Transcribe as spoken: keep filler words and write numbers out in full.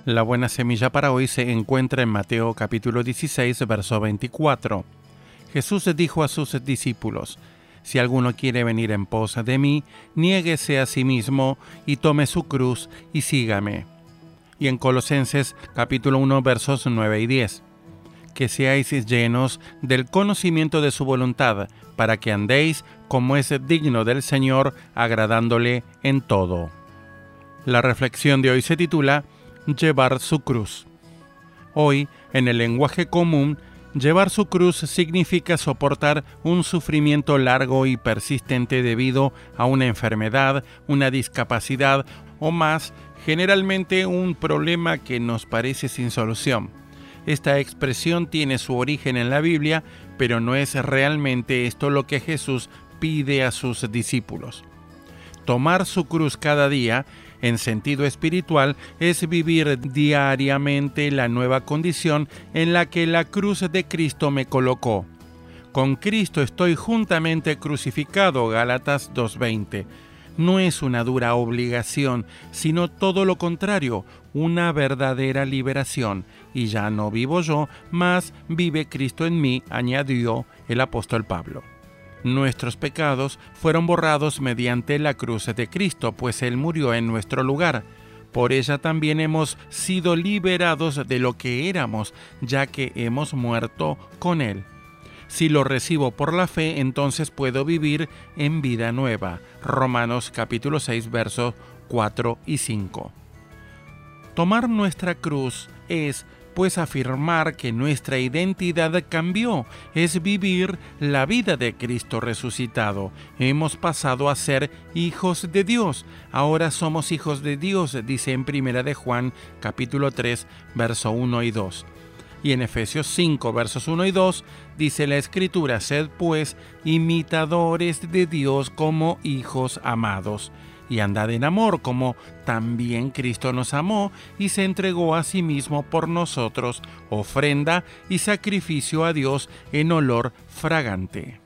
La buena semilla para hoy se encuentra en Mateo capítulo dieciséis, verso veinticuatro. Jesús dijo a sus discípulos: Si alguno quiere venir en pos de mí, niéguese a sí mismo y tome su cruz y sígame. Y en Colosenses capítulo uno, versos nueve y diez. Que seáis llenos del conocimiento de su voluntad, para que andéis como es digno del Señor, agradándole en todo. La reflexión de hoy se titula Llevar su cruz. Hoy, en el lenguaje común, llevar su cruz significa soportar un sufrimiento largo y persistente debido a una enfermedad, una discapacidad o más, generalmente un problema que nos parece sin solución. Esta expresión tiene su origen en la Biblia, pero no es realmente esto lo que Jesús pide a sus discípulos. Tomar su cruz cada día, en sentido espiritual, es vivir diariamente la nueva condición en la que la cruz de Cristo me colocó. Con Cristo estoy juntamente crucificado, Gálatas dos veinte. No es una dura obligación, sino todo lo contrario, una verdadera liberación. Y ya no vivo yo, mas vive Cristo en mí, añadió el apóstol Pablo. Nuestros pecados fueron borrados mediante la cruz de Cristo, pues Él murió en nuestro lugar. Por ella también hemos sido liberados de lo que éramos, ya que hemos muerto con Él. Si lo recibo por la fe, entonces puedo vivir en vida nueva. Romanos capítulo seis, versos cuatro y cinco. Tomar nuestra cruz es, pues, afirmar que nuestra identidad cambió, es vivir la vida de Cristo resucitado. Hemos pasado a ser hijos de Dios. Ahora somos hijos de Dios, dice en Primera de Juan, capítulo tres, verso uno y dos. Y en Efesios cinco, versos uno y dos, dice la Escritura: Sed pues imitadores de Dios como hijos amados, y andad en amor, como también Cristo nos amó y se entregó a sí mismo por nosotros, ofrenda y sacrificio a Dios en olor fragante.